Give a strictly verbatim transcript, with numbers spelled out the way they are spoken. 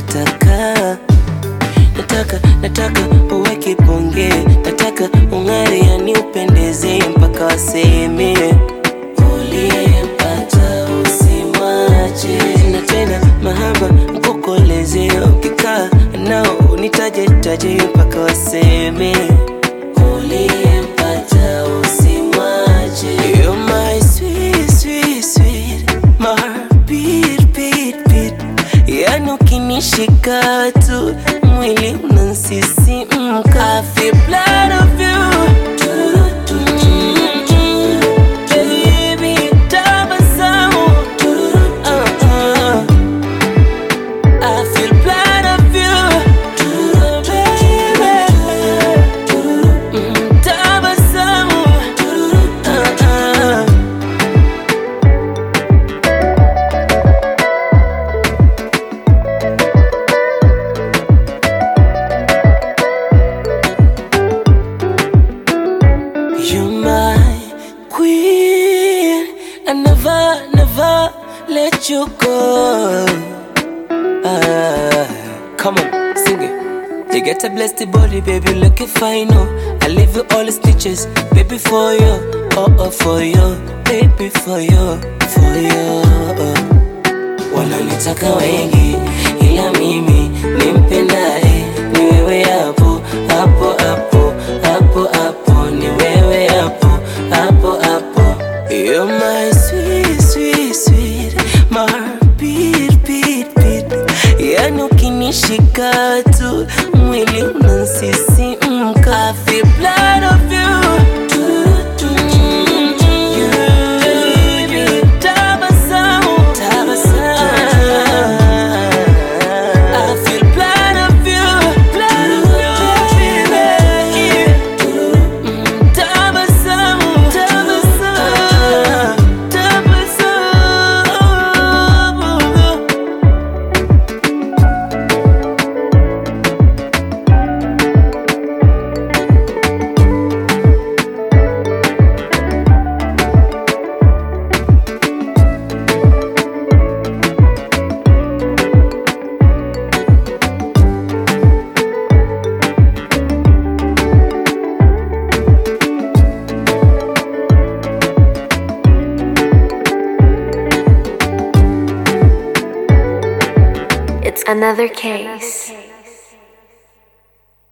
nataka Nataka, nataka uwe kiponge, nataka ung'are yani upendeze mpaka waseme uliyempata usimwache. Na tena mahaba mkukoleze, ukikaa nao unitaje taje mpaka waseme uliyempata usimwache. You're my sweet, sweet, sweet, my heart beat, beat, beat. Yani ukinishika tu mwili unansisimka. I feel proud of you. Mm-hmm. Baby, tabasamu. Uh-uh. I feel proud of you. Baby, mm, tabasamu. Uh-uh. You're my queen, I never, never let you go. Ah, come on, sing it. You get a blessed body, baby, looking fine, oh. I leave you all the stitches, baby, for you. Oh, oh, for you, baby, for you, for you. Wananitaka wengi, ila mimi nimpendaye ni wewe. Hapo, hapo, hapo, hapo, hapo, ni wewe hapo, hapo, hapo. You're my sweet, sweet, sweet, my heart beat, beat, beat. Yani ukinishika tu mwili unansisimka. I feel proud of you. It's another case.